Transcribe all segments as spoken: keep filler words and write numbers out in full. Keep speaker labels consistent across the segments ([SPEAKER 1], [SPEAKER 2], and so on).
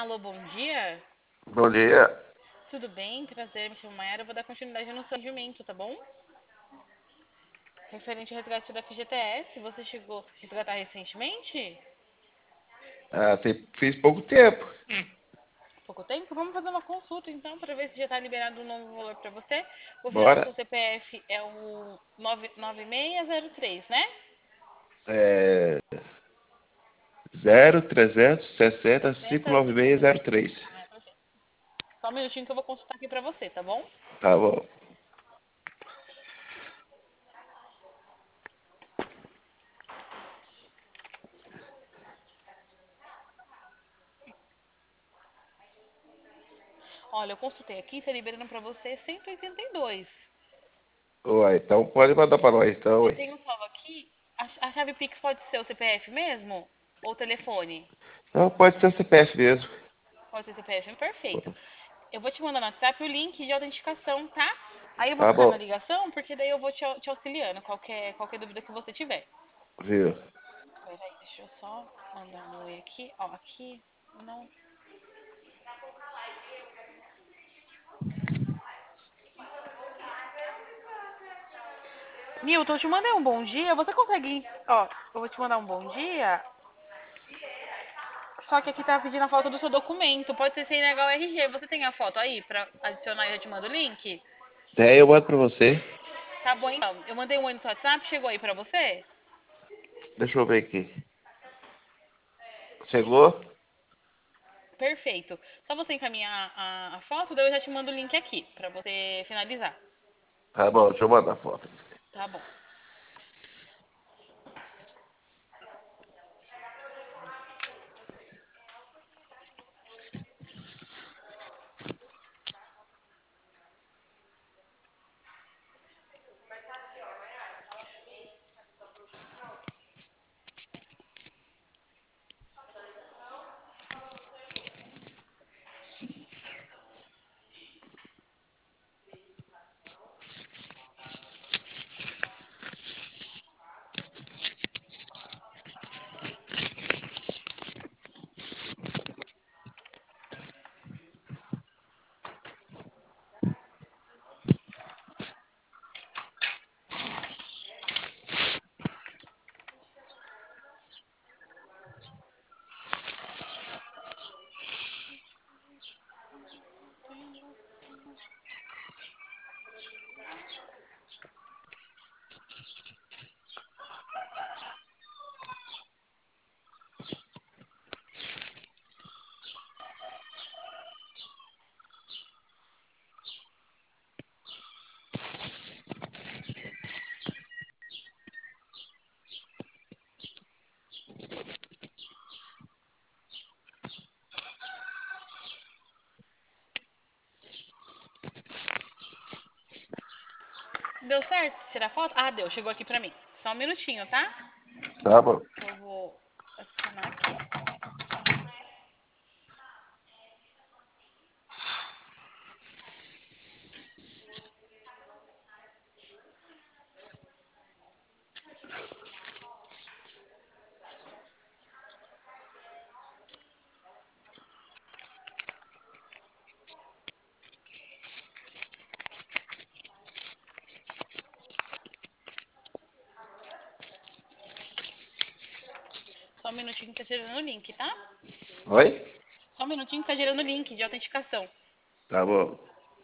[SPEAKER 1] Alô, bom dia.
[SPEAKER 2] Bom dia.
[SPEAKER 1] Tudo bem? Prazer, me chamo Mayara. Eu vou dar continuidade no seu atendimento, tá bom? Referente ao resgate da F G T S, você chegou a resgatar recentemente?
[SPEAKER 2] Ah, tem, fiz pouco tempo.
[SPEAKER 1] Pouco tempo? Vamos fazer uma consulta então para ver se já está liberado um novo valor para você. O final do
[SPEAKER 2] Bora.
[SPEAKER 1] seu C P F é o nove nove seis zero três, né?
[SPEAKER 2] É zero trezentos sessenta cinco
[SPEAKER 1] sessenta
[SPEAKER 2] nove seis zero três.
[SPEAKER 1] Ah, perfeito. Só um minutinho que eu vou consultar aqui para você, tá bom?
[SPEAKER 2] Tá bom.
[SPEAKER 1] Olha, eu consultei aqui, está liberando para você cento e oitenta e dois.
[SPEAKER 2] Ué, então pode mandar para nós, então,
[SPEAKER 1] Eu
[SPEAKER 2] ué.
[SPEAKER 1] tenho salvo aqui. A, a chave Pix pode ser o C P F mesmo? Ou telefone?
[SPEAKER 2] Não, pode ser C P F mesmo.
[SPEAKER 1] Pode ser C P F, perfeito. Eu vou te mandar no WhatsApp o link de autenticação, tá? Aí eu vou
[SPEAKER 2] Tá
[SPEAKER 1] ficar na
[SPEAKER 2] bom.
[SPEAKER 1] ligação, porque daí eu vou te, au- te auxiliando, qualquer, qualquer dúvida que você tiver.
[SPEAKER 2] Viu?
[SPEAKER 1] Peraí, deixa eu só mandar um oi aqui. Ó, aqui, não. Nilton, eu te mandei um bom dia. Você consegue. Ó, eu vou te mandar um bom dia. Só que aqui tá pedindo a foto do seu documento. Pode ser C N H ou R G. Você tem a foto aí pra adicionar e eu te mando o link?
[SPEAKER 2] Daí eu mando para você.
[SPEAKER 1] Tá bom, então. Eu mandei um oi no seu WhatsApp, chegou aí pra você?
[SPEAKER 2] Deixa eu ver aqui. Chegou?
[SPEAKER 1] Perfeito. Só você encaminhar a, a foto, daí eu já te mando o link aqui pra você finalizar.
[SPEAKER 2] Tá bom, deixa eu mandar a foto.
[SPEAKER 1] Tá bom. Deu certo tirar foto? Ah, deu. Chegou aqui pra mim. Só um minutinho, tá?
[SPEAKER 2] Tá bom.
[SPEAKER 1] Que eu vou adicionar aqui. Só um minutinho que tá gerando o link, tá?
[SPEAKER 2] Oi?
[SPEAKER 1] Só um minutinho que tá gerando o link de autenticação.
[SPEAKER 2] Tá bom.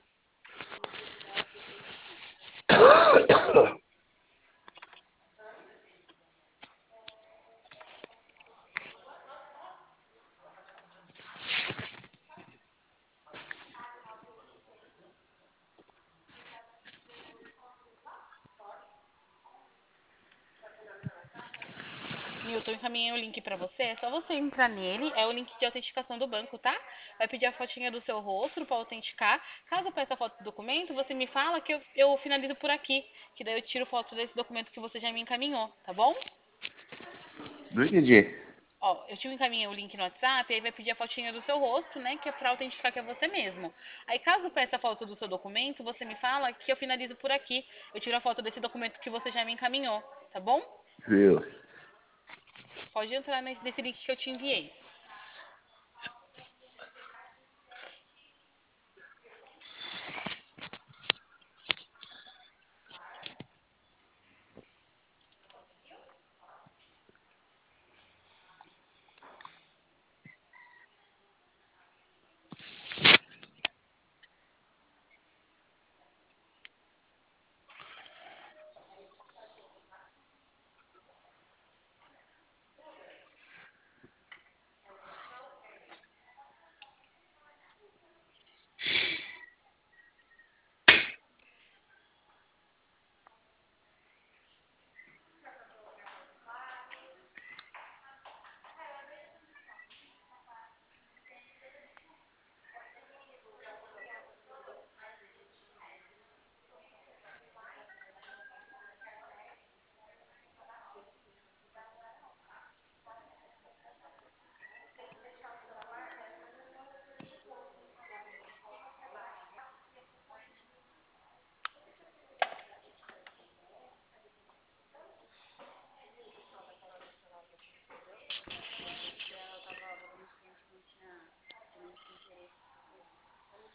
[SPEAKER 1] Newton, encaminhei o link pra você. É só você entrar nele. É o link de autenticação do banco, tá? Vai pedir a fotinha do seu rosto pra autenticar. Caso eu peça a foto do documento, você me fala que eu, eu finalizo por aqui. Que daí eu tiro foto desse documento que você já me encaminhou, tá bom?
[SPEAKER 2] Não entendi.
[SPEAKER 1] Ó, eu te encaminhei o link no WhatsApp, aí vai pedir a fotinha do seu rosto, né? Que é pra autenticar que é você mesmo. Aí, caso peça a foto do seu documento, você me fala que eu finalizo por aqui. Eu tiro a foto desse documento que você já me encaminhou, tá bom?
[SPEAKER 2] Viu?
[SPEAKER 1] Pode entrar nesse, nesse link que eu te enviei.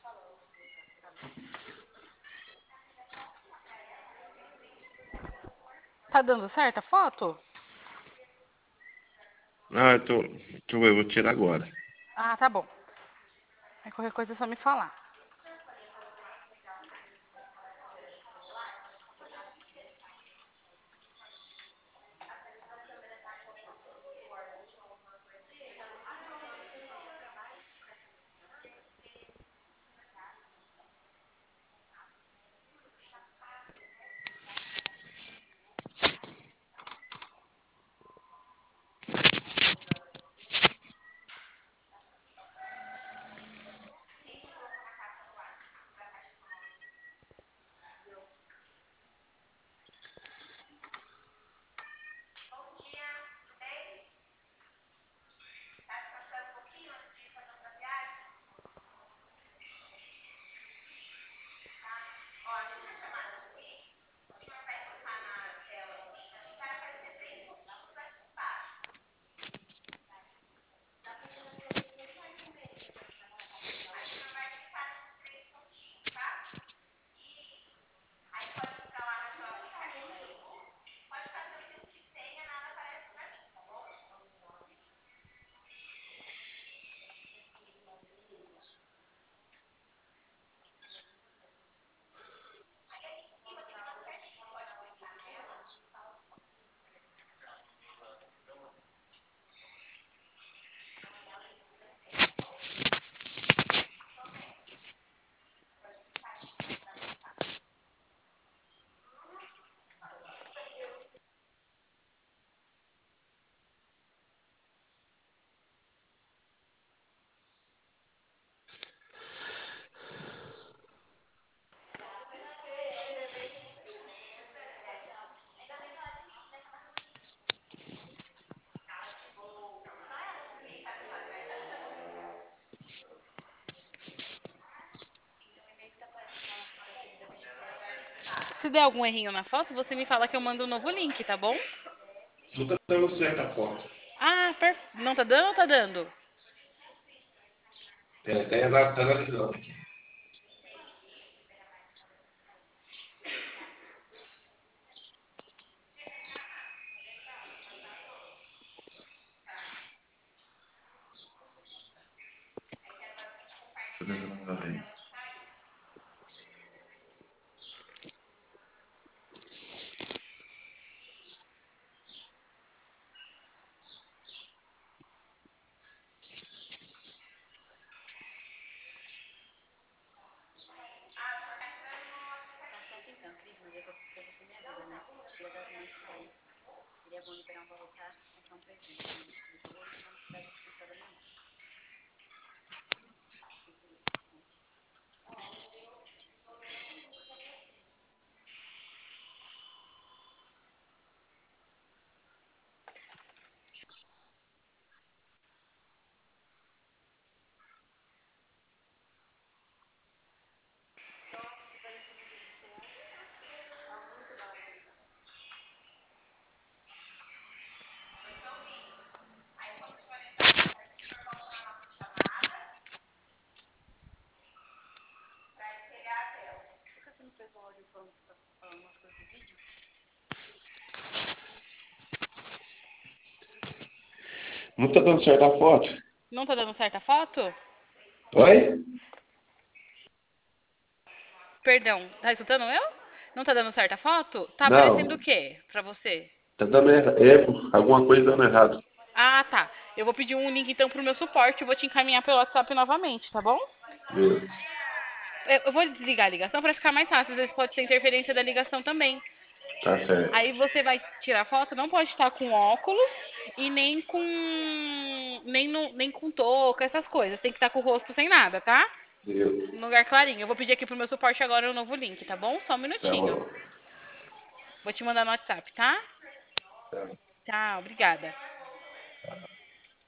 [SPEAKER 1] Tá dando certo a foto?
[SPEAKER 2] Não, eu tô. Deixa eu ver, eu vou tirar agora.
[SPEAKER 1] Ah, tá bom. Aí qualquer coisa é só me falar. Se der algum errinho na foto, você me fala que eu mando um novo link, tá bom?
[SPEAKER 2] Não tá dando certo a foto.
[SPEAKER 1] Ah, perfe... não tá dando ou tá dando?
[SPEAKER 2] É, tá analisando tá analisando aqui. Deixa eu ver novamente. Não tá dando certo a foto.
[SPEAKER 1] Não tá dando certo a foto?
[SPEAKER 2] Oi?
[SPEAKER 1] Perdão, tá escutando eu? Não tá dando certo a foto? Tá aparecendo o
[SPEAKER 2] Não,
[SPEAKER 1] quê pra você?
[SPEAKER 2] tá dando erra- erro, alguma coisa dando errado.
[SPEAKER 1] Ah, tá. Eu vou pedir um link então pro meu suporte e vou te encaminhar pelo WhatsApp novamente, tá bom?
[SPEAKER 2] Beleza.
[SPEAKER 1] Eu eu vou desligar a ligação pra ficar mais fácil. Às vezes pode ser interferência da ligação também.
[SPEAKER 2] Tá certo.
[SPEAKER 1] Aí você vai tirar foto, não pode estar com óculos e nem com nem, no, nem com touca, essas coisas. Tem que estar com o rosto sem nada, tá?
[SPEAKER 2] Beleza.
[SPEAKER 1] No lugar clarinho. Eu vou pedir aqui pro meu suporte agora o novo link, tá bom? Só um
[SPEAKER 2] Tá
[SPEAKER 1] minutinho.
[SPEAKER 2] bom.
[SPEAKER 1] Vou te mandar no WhatsApp, tá?
[SPEAKER 2] Tá.
[SPEAKER 1] Tchau, obrigada.